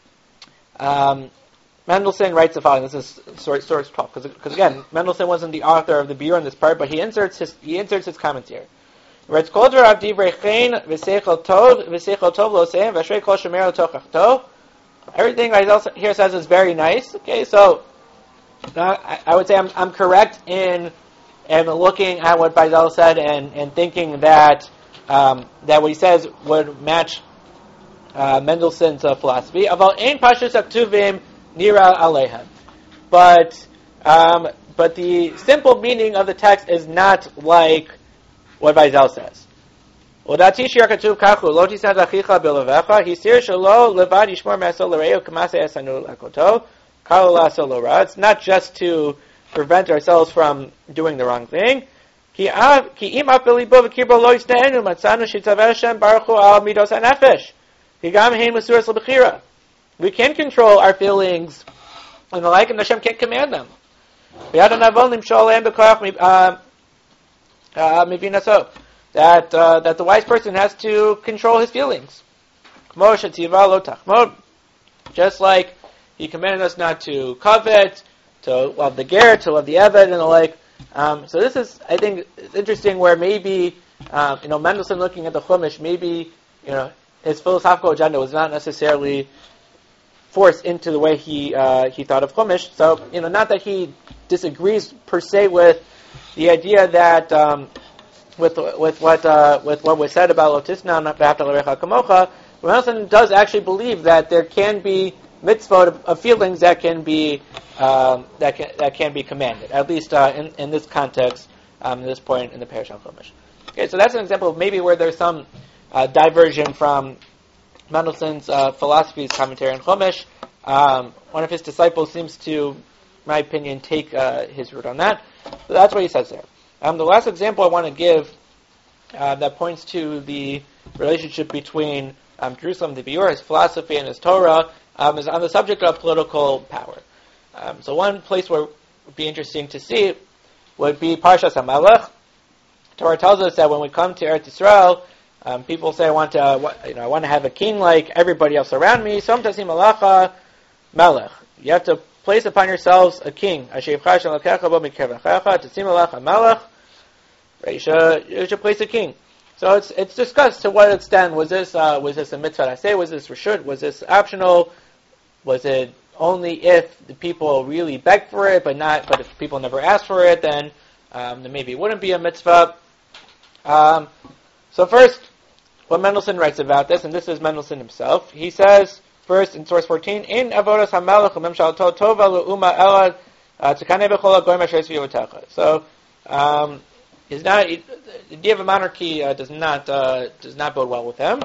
um, Mendelssohn writes the following. This is source, source twelve, because again, Mendelssohn wasn't the author of the biur on this part, but he inserts his he inserts his comments here. He writes, Kol derav divrei chen v'seichel tov v'seichel tov lo seim v'ashrei kol shomer lo tochachto. Everything Weisel here says is very nice. Okay, so uh, I, I would say I'm, I'm correct in in looking at what Weisel said and, and thinking that um, that what he says would match uh, Mendelssohn's uh, philosophy. Aval ein pashtus haktuvim nira alehem, but um, but the simple meaning of the text is not like what Weisel says. Odati shir katuv kachu lo tisnat achicha b'levecha hisir shelo levad yishmor me'asol l'reu k'maseh esanu lakoto kal la'asol l'ra. It's not just to prevent ourselves from doing the wrong thing. Ki im ap b'libo v'kirbo lo yisne'enu matzanu shitzaver Hashem baruch hu al midos hanefesh ki gam hein mesuras l'bechira. We can control our feelings and the like, and Hashem can't command them. V'yadon avon limshol lehem b'koach mivinaso. That uh, that the wise person has to control his feelings. Just like he commanded us not to covet, to love the ger, to love the eved, and the like. Um, so this is, I think, it's interesting where maybe, um, you know, Mendelssohn looking at the Chumash, maybe, you know, his philosophical agenda was not necessarily forced into the way he uh, he thought of Chumash. So, you know, not that he disagrees per se with the idea that um, with with what uh, with what was said about Lotisna V'Ahavta L'Recha Kamocha, Mendelssohn does actually believe that there can be mitzvot of, of feelings that can be um, that can that can be commanded, at least uh, in in this context, um, at this point in the Parish of Chumash. Okay, so that's an example of maybe where there's some uh, diversion from Mendelssohn's uh, philosophy's commentary on Chumash. Um, one of his disciples seems to, in my opinion, take uh, his route on that. So that's what he says there. Um, the last example I want to give uh, that points to the relationship between um, Jerusalem, the biur, his philosophy, and his Torah um, is on the subject of political power. Um, so one place where it would be interesting to see would be Parshas HaMelech. Torah tells us that when we come to Eretz Yisrael, Um, people say, I want to, uh, you know, I want to have a king like everybody else around me. Som tasim alacha melech. You have to place upon yourselves a king. Asher yivchar Hashem Elokecha bo mikrev lechecha tasim alacha melech. You should, you should place a king. So it's it's discussed to what extent was this uh, was this a mitzvah I say, was this reshut, was this optional, was it only if the people really begged for it, but not but if people never asked for it, then um, then maybe it wouldn't be a mitzvah. Um, so first, what Mendelssohn writes about this, and this is Mendelssohn himself. He says first in source fourteen, in avodas hamelech u'memshalto tova le'uma elad tkanei b'chol hagoyim asher sviyotecha. So. Um, Is not the idea of a monarchy uh, does not uh, does not bode well with him.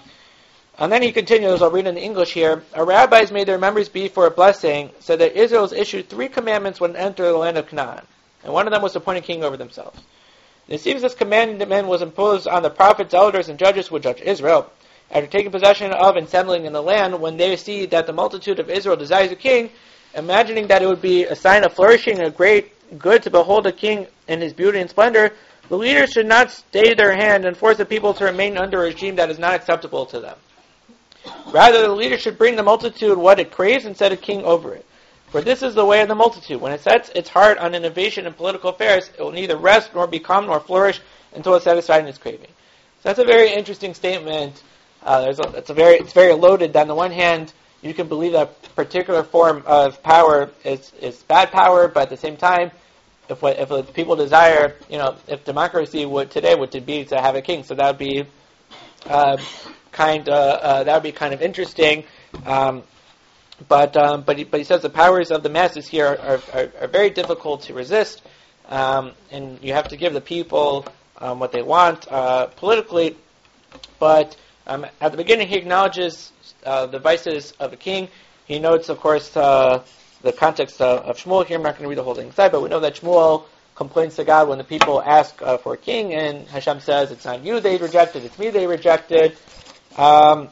And then he continues. I'll read in the English here. Our rabbis made their members be for a blessing, so that Israel has issued three commandments when enter the land of Canaan, and one of them was to appoint a king over themselves. And it seems this commandment was imposed on the prophets, elders, and judges who would judge Israel. After taking possession of and settling in the land, when they see that the multitude of Israel desires a king, imagining that it would be a sign of flourishing, a great good to behold a king in his beauty and splendor, the leaders should not stay their hand and force the people to remain under a regime that is not acceptable to them. Rather, the leaders should bring the multitude what it craves and set a king over it. For this is the way of the multitude. When it sets its heart on innovation in political affairs, it will neither rest nor become nor flourish until it's satisfied in its craving. So that's a very interesting statement. Uh, there's a, it's a very it's very loaded. On the one hand, you can believe that particular form of power is, is bad power, but at the same time, if what, if what people desire, you know, if democracy would today would to be to have a king, so that would be uh, kind uh, uh, that would be kind of interesting. Um, but um, but he, but he says the powers of the masses here are are, are very difficult to resist, um, and you have to give the people um, what they want uh, politically. But um, at the beginning, he acknowledges Uh, the vices of a king. He notes, of course, uh, the context of, of Shmuel here. I'm not going to read the whole thing inside, but we know that Shmuel complains to God when the people ask uh, for a king, and Hashem says, it's not you they rejected, it's me they rejected. Um,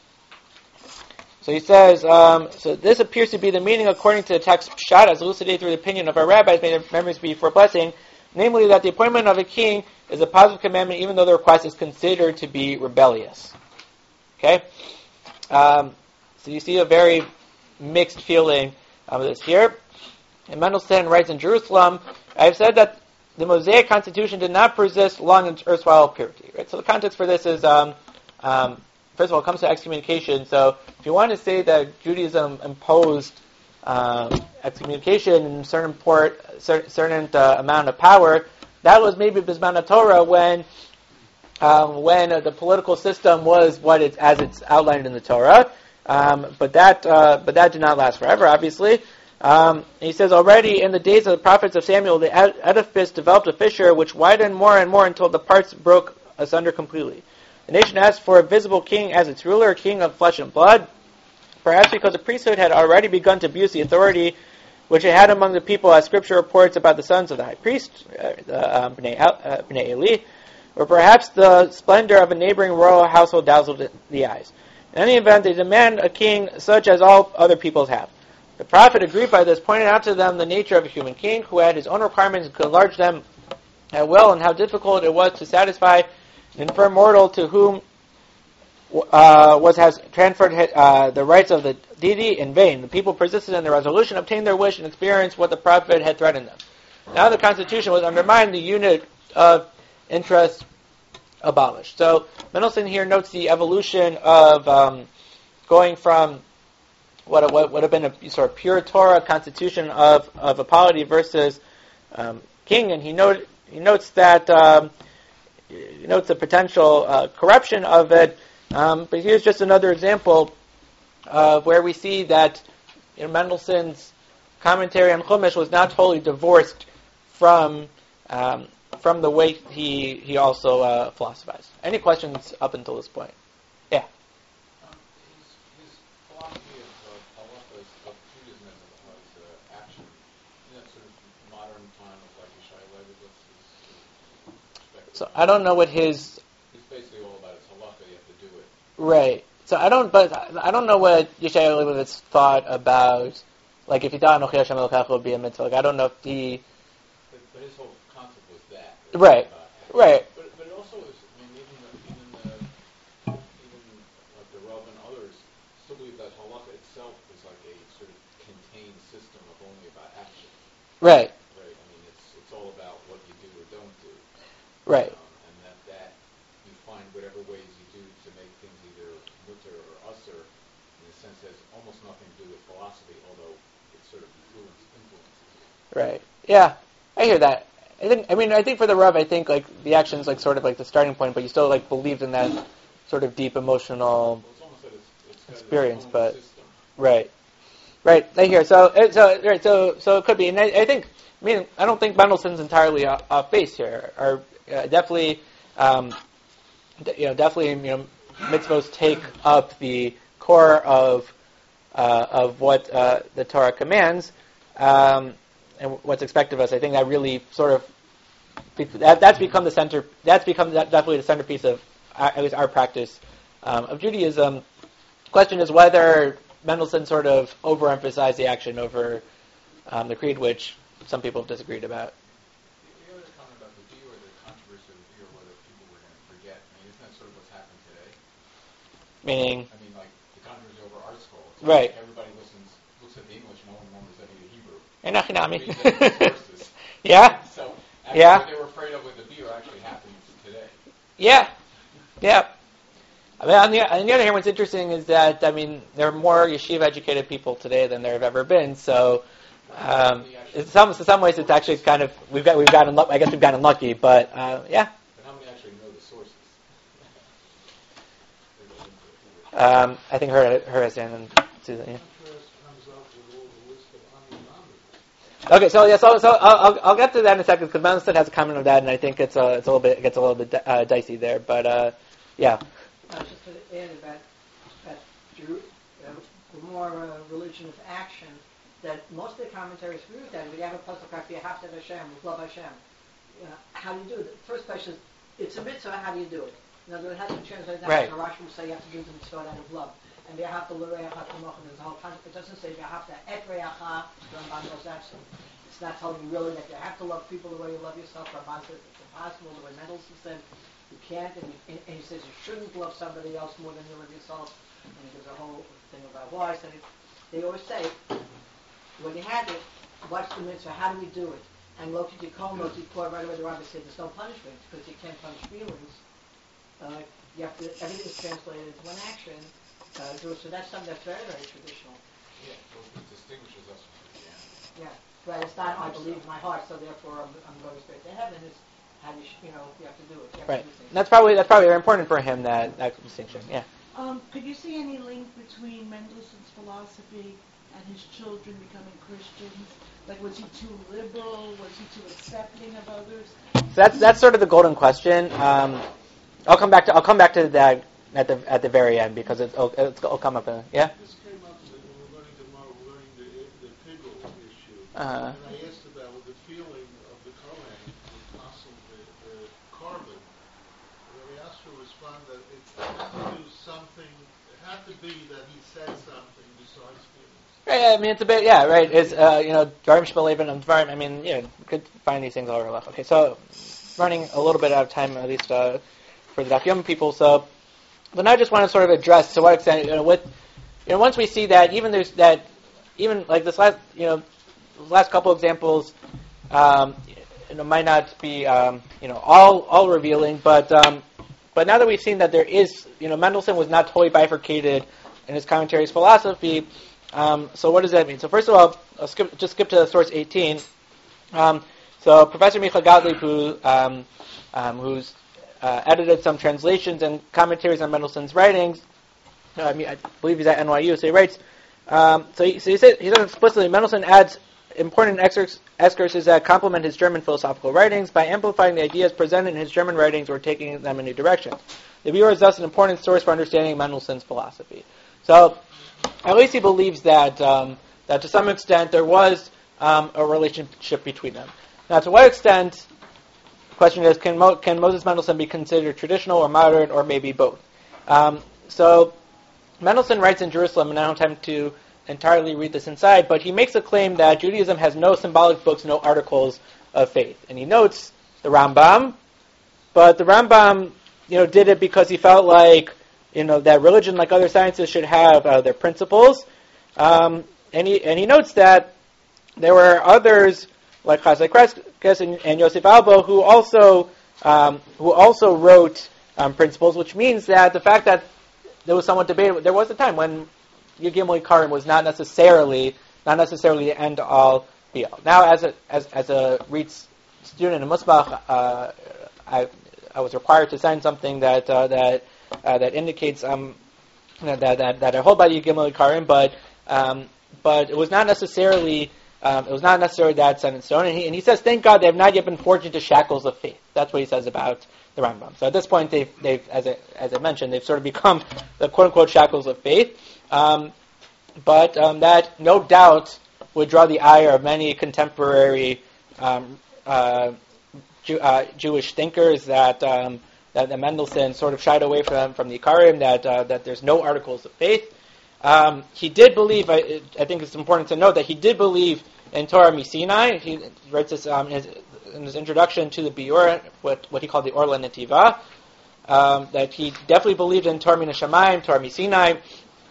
so he says, um, so this appears to be the meaning according to the text Pshat, as elucidated through the opinion of our rabbis, may their memories be for blessing, namely that the appointment of a king is a positive commandment, even though the request is considered to be rebellious. Okay? Um, so you see a very mixed feeling of this here. And Mendelssohn writes in Jerusalem, I have said that the Mosaic Constitution did not persist long in erstwhile purity. Right? So the context for this is, um, um, first of all, it comes to excommunication. So if you want to say that Judaism imposed um, excommunication in a certain, port, certain, certain uh, amount of power, that was maybe Bisman Torah when Um, when uh, the political system was what it's as it's outlined in the Torah, um, but that uh, but that did not last forever. Obviously, um, he says already in the days of the prophets of Samuel, the edifice developed a fissure which widened more and more until the parts broke asunder completely. The nation asked for a visible king as its ruler, a king of flesh and blood, perhaps because the priesthood had already begun to abuse the authority which it had among the people, as Scripture reports about the sons of the high priest, uh, the um, Bnei, uh, Bnei Eli. Or perhaps the splendor of a neighboring royal household dazzled the eyes. In any event, they demand a king such as all other peoples have. The prophet, aggrieved by this, pointed out to them the nature of a human king who had his own requirements and could enlarge them at will, and how difficult it was to satisfy an infirm mortal to whom uh, was has transferred uh, the rights of the deity in vain. The people persisted in their resolution, obtained their wish, and experienced what the prophet had threatened them. Now the constitution was undermined, the unit of interest abolished. So Mendelssohn here notes the evolution of um, going from what, what would have been a sort of pure Torah constitution of, of a polity versus um, king, and he, note, he notes that um, he notes the potential uh, corruption of it. Um, but here's just another example uh, where we see that you know, Mendelssohn's commentary on Chumash was not totally divorced from um, from the way he he also uh, philosophized. Any questions up until this point? Yeah. Um, his, his philosophy of uh, halachas of Judaism was uh, action. In that sort of modern time of like Yishai Leibowitz perspective. So I don't know what his. It's basically all about it's halacha. You have to do it. Right. So I don't, but I don't know what Yishai Leibowitz thought about. Like if he thought Anochi Hashem Elokecha would be a mitzvah. Like I don't know if he. But, but his whole concept was that. Right. Right. But, but it also is, I mean, even the, even the itself is like a sort of contained system of only about action. Right. Right. I mean, it's it's all about what you do or don't do. Right. Um, and that that you find whatever ways you do to make things either mutter or usser, in a sense, has almost nothing to do with philosophy, although it sort of influence, influences it. Right. Yeah, I hear that. I think. I mean, I think for the Rav, I think like the action's like sort of like the starting point, but you still like believed in that sort of deep emotional Well, it's almost that it's, it's got experience, its own but system. right, right. I hear. So, uh, so, right. So, so it could be, and I, I think. I mean, I don't think Mendelssohn's entirely off, off base here. Or uh, definitely, um, d- you know, definitely, you know, mitzvos take up the core of uh, of what uh, the Torah commands. Um, and what's expected of us. I think that really sort of that, that's become the center. That's become that definitely the centerpiece of our, at least our practice um, of Judaism. Question is whether Mendelssohn sort of overemphasized the action over um, the creed, which some people have disagreed about. The other comment about the view or the controversy of the view or whether people were going to forget. I mean, isn't that sort of what's happened today? Meaning, I mean, like the controversy over art scroll. It's right? Like everybody listens, looks at the English, no one remembers any of the Hebrew. Enochinami. Sources. Yeah. So actually Yeah. what they were afraid of with the view actually happens today. Yeah. Yeah. I mean, on the, on the other hand, what's interesting is that, I mean, there are more yeshiva-educated people today than there have ever been. So, um, in some, in some ways, it's actually kind of we've got we've gotten I guess we've gotten lucky, but uh, yeah. But how many actually know the sources? Um, I think her her as Dan and Susan. Yeah. Okay, so yeah, so so I'll I'll get to that in a second because Mendelssohn has a comment on that, and I think it's a it's a little bit it gets a little bit uh, dicey there, but uh, yeah. I was just going to add about that Jew, uh, the more uh, religion of action, that most of the commentaries agree with that. We have a puzzle called V'ahavta Hashem, love Hashem. Uh, how do you do it? The first question is, it's a mitzvah, how do you do it? In other words, it has to be translated that. Right. So Rashi will say you have to do the mitzvah out of love. And V'ahavta l'reacha kamocha, there's a whole concept. It doesn't say V'ahavta et reacha, Ramban knows that. It's not telling you really that you have to love people the way you love yourself. Ramban says it's impossible, the way Mendelssohn said. You can't, and, you, and he says you shouldn't love somebody else more than you love yourself. And he gives a whole thing about why. So they always say, when you have it, what's the mitzvah? How do we do it? And Loki Tikon, Loki Kor, right away the rabbi said there's no punishment because you can't punish feelings. Uh, you have to, everything is translated into one action. Uh, do it. So that's something that's very, very traditional. Yeah, well, it distinguishes us from Christianity. Yeah, right. It's not I believe in my heart, so therefore I'm, I'm going straight to heaven. It's how you, sh- you know, you have to do it. You have Right. to do things. That's probably that's probably very important for him that that distinction. Yeah. Um, could you see any link between Mendelssohn's philosophy and his children becoming Christians? Like, was he too liberal? Was he too accepting of others? So that's that's sort of the golden question. Um, I'll come back to I'll come back to that at the at the very end because it's it'll, it'll come up. In, yeah. This came up when we were learning tomorrow, we we're learning the, the Pigel issue. Uh-huh. And I asked about with the feeling of the Kohen, the Apostle, the, the carbon. Rabbi Yasser responded that it had to do something, it had to be that he said something besides feelings. Right, I mean, it's a bit, yeah, right. It's, uh, you know, Dvarim Shebelev and Dvarim, I mean, yeah, you could find these things all over left. Okay, so running a little bit out of time, at least uh, for the Daf Yomi people. So, but now I just want to sort of address to what extent, you know, with, you know, once we see that, even there's that, even like this last, you know, last couple examples, um, you know, might not be, um, you know, all all revealing, but um, but now that we've seen that there is, you know, Mendelssohn was not totally bifurcated in his commentaries philosophy. Um, so what does that mean? So first of all, I'll skip, just skip to source eighteen. Um, so Professor Micha Gottlieb, who um, um, who's uh, edited some translations and commentaries on Mendelssohn's writings, uh, I mean, I believe he's at N Y U. So he writes. Um, so he, so he said he says explicitly, Mendelssohn adds important excursus that complement his German philosophical writings by amplifying the ideas presented in his German writings or taking them in new directions. The viewer is thus an important source for understanding Mendelssohn's philosophy. So, at least he believes that um, that to some extent there was um, a relationship between them. Now, to what extent? The question is: Can, Mo, can Moses Mendelssohn be considered traditional or modern, or maybe both? Um, so, Mendelssohn writes in Jerusalem, and I don't have time to entirely read this inside, but he makes a claim that Judaism has no symbolic books, no articles of faith, and he notes the Rambam, but the Rambam, you know, did it because he felt like, you know, that religion, like other sciences, should have uh, their principles, Um, and he and he notes that there were others like Chasai Kreskes and, and Yosef Albo who also um, who also wrote um, principles, which means that the fact that there was somewhat debated, there was a time when Yigimel Ikarim was not necessarily not necessarily the end all be all. Now, as a as as a REITs student in Musbach, uh, I I was required to sign something that uh, that uh, that indicates um that that that I hold by Yigimel Ikarim, but um, but it was not necessarily. Um, it was not necessarily that set in stone, and he, and he says, "Thank God they have not yet been forged into shackles of faith." That's what he says about the Rambam. So at this point, they've, they've as I, as I mentioned, they've sort of become the quote unquote shackles of faith. Um, but um, that no doubt would draw the ire of many contemporary um, uh, Jew, uh, Jewish thinkers that um, that, that Mendelssohn sort of shied away from from the Ikarim. That uh, that there's no articles of faith. Um, he did believe, I, I think it's important to note that he did believe in Torah Misinai. He writes this um, in, his, in his introduction to the Biur, what, what he called the Orla Netiva, um, that he definitely believed in Torah Min Hashamayim, Torah Misinai.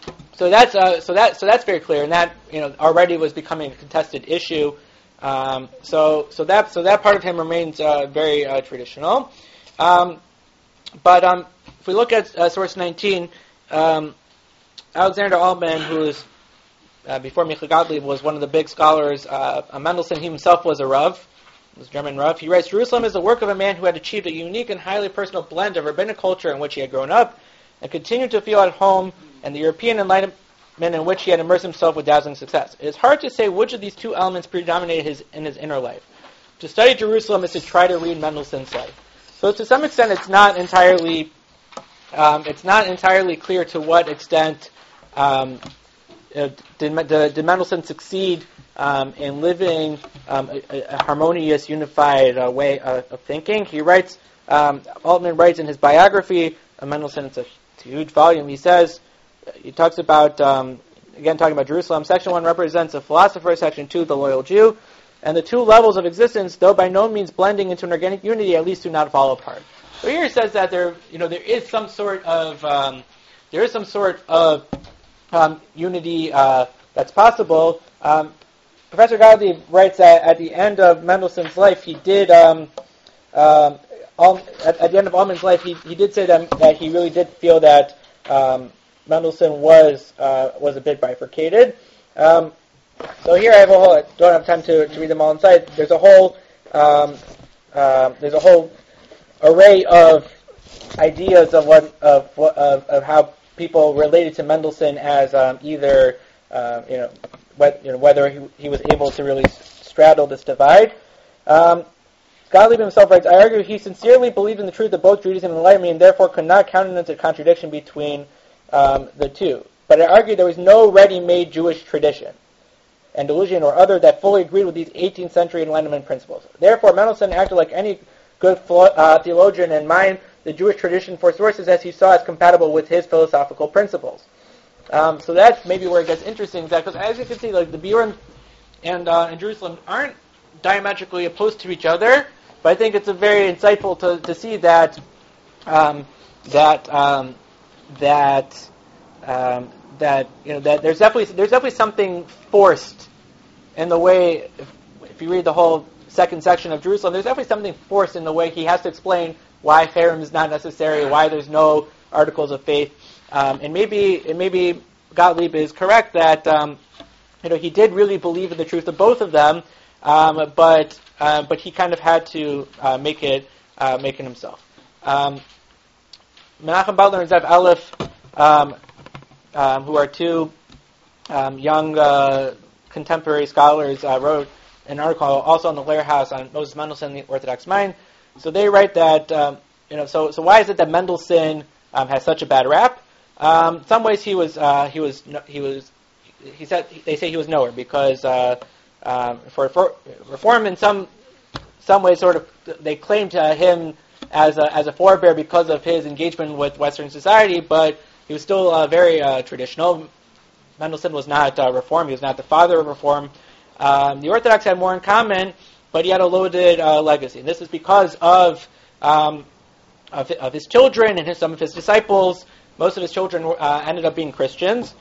So that's uh, so that so that's very clear, and that you know already was becoming a contested issue. Um, so so that so that part of him remains uh, very uh, traditional. Um, but um, if we look at uh, source nineteen. Um, Alexander Altman, who is, uh, before Micha Gottlieb, was one of the big scholars. Uh, Mendelssohn himself was a Rav, was a German Rav. He writes, Jerusalem is the work of a man who had achieved a unique and highly personal blend of rabbinic culture in which he had grown up and continued to feel at home, and the European enlightenment in which he had immersed himself with dazzling success. It is hard to say which of these two elements predominated his, in his inner life. To study Jerusalem is to try to read Mendelssohn's life. So to some extent, it's not entirely, um, it's not entirely clear to what extent Um, uh, did, did, did Mendelssohn succeed um, in living um, a, a harmonious, unified uh, way uh, of thinking? He writes, um, Altman writes in his biography of Mendelssohn, it's a, it's a huge volume, he says, he talks about, um, again talking about Jerusalem, section one represents a philosopher, section two the loyal Jew, and the two levels of existence, though by no means blending into an organic unity, at least do not fall apart. So here he says that there, you know, there is some sort of, um, there is some sort of Um, unity uh, that's possible. Um, Professor Gottlieb writes that at the end of Mendelssohn's life, he did, um, um, all, at, at the end of Altman's life, he, he did say that, that he really did feel that um, Mendelssohn was uh, was a bit bifurcated. Um, so here I have a whole. I don't have time to, to read them all inside. There's a whole um, uh, there's a whole array of ideas of what of of, of how people related to Mendelssohn as um, either, uh, you know, wh- you know, whether he, he was able to really straddle this divide. Um, Gottlieb himself writes, I argue he sincerely believed in the truth of both Judaism and Enlightenment and therefore could not countenance a contradiction between um, the two. But I argue there was no ready-made Jewish tradition, Andalusian or other, that fully agreed with these eighteenth century Enlightenment principles. Therefore, Mendelssohn acted like any good uh, theologian and mined the Jewish tradition for sources as he saw as compatible with his philosophical principles. Um, so that's maybe where it gets interesting, because as you can see, like the Biur and uh, and Jerusalem aren't diametrically opposed to each other, but I think it's a very insightful to, to see that um, that um, that um, that you know that there's definitely there's definitely something forced in the way. If, if you read the whole second section of Jerusalem, there's definitely something forced in the way he has to explain why Cherem is not necessary, why there's no articles of faith, um, and maybe and maybe Gottlieb is correct that um, you know he did really believe in the truth of both of them, um, but uh, but he kind of had to uh, make it uh, make it himself. Um, Menachem Butler and Zev Aleph, um, um, who are two um, young uh, contemporary scholars, uh, wrote an article also on the Lehr House on Moses Mendelssohn, the Orthodox Mind. So they write that, um, you know, so so why is it that Mendelssohn um, has such a bad rap? Um, in some ways, he was uh, he was he was he said they say he was nowhere because uh, um, for, for reform in some some ways sort of they claimed uh, him as a as a forebear because of his engagement with Western society, but he was still uh, very uh, traditional. Mendelssohn was not uh, reform; he was not the father of reform. Um, the Orthodox had more in common, but he had a loaded uh, legacy. And this is because of, um, of of his children and his, some of his disciples. Most of his children uh, ended up being Christians.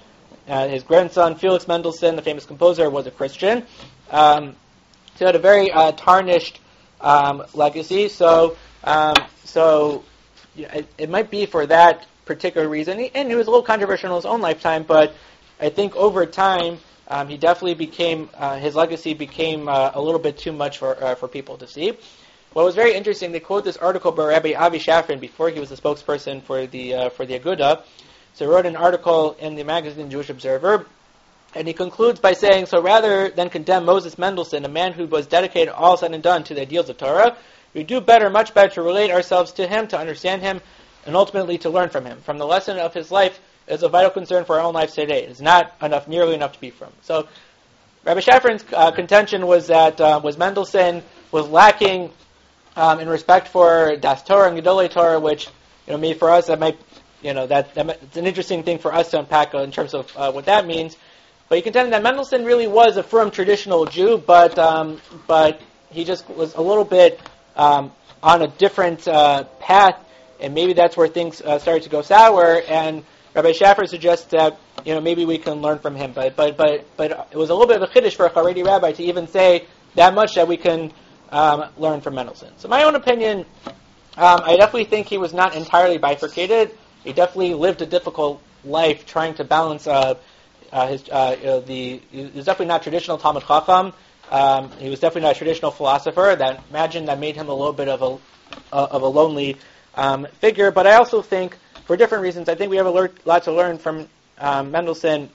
uh, his grandson Felix Mendelssohn, the famous composer, was a Christian. Um, so he had a very uh, tarnished um, legacy. So, um, so yeah, it, it might be for that particular reason. And he was a little controversial in his own lifetime, but I think over time um, he definitely became uh, his legacy became uh, a little bit too much for uh, for people to see. What was very interesting, they quote this article by Rabbi Avi Shafrin before he was the spokesperson for the uh, for the Aguda. So he wrote an article in the magazine Jewish Observer, and he concludes by saying, so rather than condemn Moses Mendelssohn, a man who was dedicated all said and done to the ideals of Torah, we do better, much better, to relate ourselves to him, to understand him, and ultimately to learn from him. From the lesson of his life is a vital concern for our own lives today. It is not enough, nearly enough to be from. So Rabbi Shafrin's uh, contention was that uh, was Mendelssohn was lacking um, in respect for Das Torah and Gedolei Torah, which, you know, maybe for us that might, you know, that, that might, it's an interesting thing for us to unpack uh, in terms of uh, what that means. But he contended that Mendelssohn really was a firm traditional Jew, but um, but he just was a little bit um, on a different uh, path, and maybe that's where things uh, started to go sour. And Rabbi Shaffer suggests that, you know, maybe we can learn from him. But but but but it was a little bit of a chiddush for a Haredi rabbi to even say that much that we can um, learn from Mendelssohn. So my own opinion, um, I definitely think he was not entirely bifurcated. He definitely lived a difficult life trying to balance uh, uh, his. Uh, you know, the he was definitely not traditional Talmud Chacham. Um, he was definitely not a traditional philosopher. That imagine that made him a little bit of a uh, of a lonely um, figure. But I also think, for different reasons, I think we have a lear- lot to learn from um, Mendelssohn,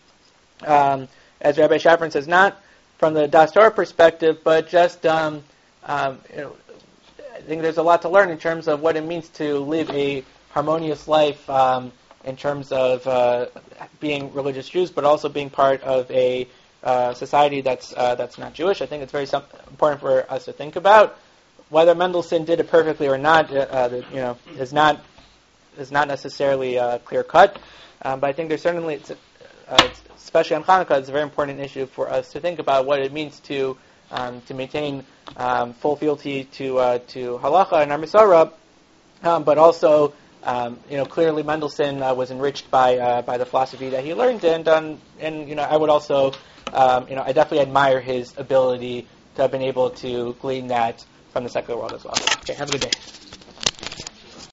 um, as Rabbi Shafrin says, not from the Das Torah perspective, but just um, um, you know, I think there's a lot to learn in terms of what it means to live a harmonious life um, in terms of uh, being religious Jews, but also being part of a uh, society that's uh, that's not Jewish. I think it's very some- important for us to think about. Whether Mendelssohn did it perfectly or not, uh, the, you know, is not is not necessarily uh, clear cut. Um, but I think there's certainly, it's, uh, especially on Hanukkah, it's a very important issue for us to think about what it means to um, to maintain um, full fealty to uh, to halacha and our Masorah, um, but also. Um, you know, clearly Mendelssohn uh, was enriched by uh, by the philosophy that he learned, and um, and you know, I would also, um, you know, I definitely admire his ability to have been able to glean that from the secular world as well. Okay, have a good day.